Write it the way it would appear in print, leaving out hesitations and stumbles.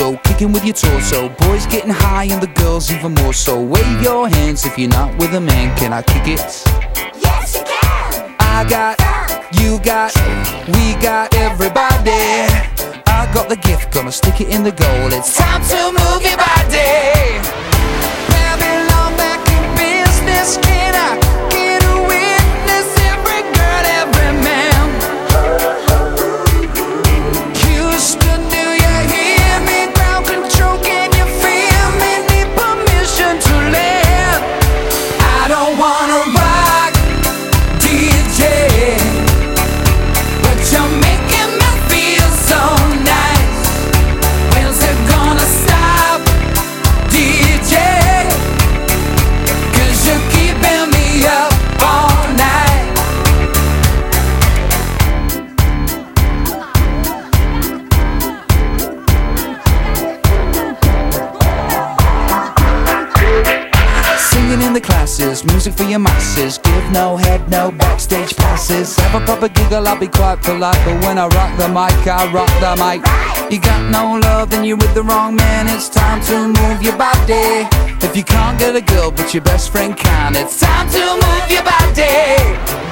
so, kicking with your torso. Boys getting high and the girls even more so. Wave your hands if you're not with a man. Can I kick it? Yes, you can. I got, you got, we got everybody. I got the gift, gonna stick it in the goal. It's time to move your body. Babylon back in business. Can I get a witness? Every girl, every man. Houston, do you hear me? Ground control, can you feel me? Need permission to land. I don't wanna rock, DJ, but you're making me feel so nice. When's it gonna stop, DJ? 'Cause you're keeping me up all night. Singing in the classes, music for your masses. Give no head, no backstage passes. Have a proper giggle, I'll be quite polite, but when I rock the mic, I rock the mic. You got no love, then you're with the wrong man. It's time to move your body. If you can't get a girl, but your best friend can, it's time to move your body.